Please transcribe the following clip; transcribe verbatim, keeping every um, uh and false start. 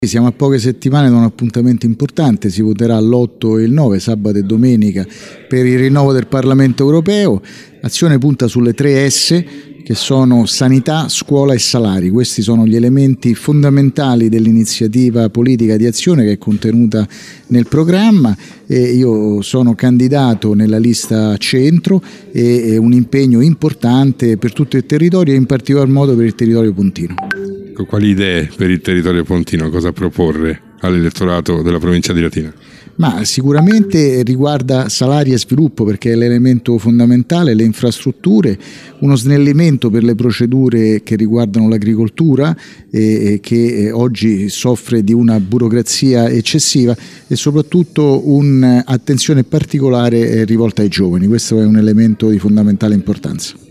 Siamo a poche settimane da un appuntamento importante, si voterà l'otto e il nove, sabato e domenica, per il rinnovo del Parlamento europeo. L'azione punta sulle tre S che sono sanità, scuola e salari. Questi sono gli elementi fondamentali dell'iniziativa politica di azione che è contenuta nel programma e io sono candidato nella lista centro e un impegno importante per tutto il territorio e in particolar modo per il territorio pontino. Quali idee per il territorio pontino, cosa proporre all'elettorato della provincia di Latina? Ma sicuramente riguarda salari e sviluppo, perché è l'elemento fondamentale, le infrastrutture, uno snellimento per le procedure che riguardano l'agricoltura eh, che oggi soffre di una burocrazia eccessiva e soprattutto un'attenzione particolare rivolta ai giovani. Questo è un elemento di fondamentale importanza.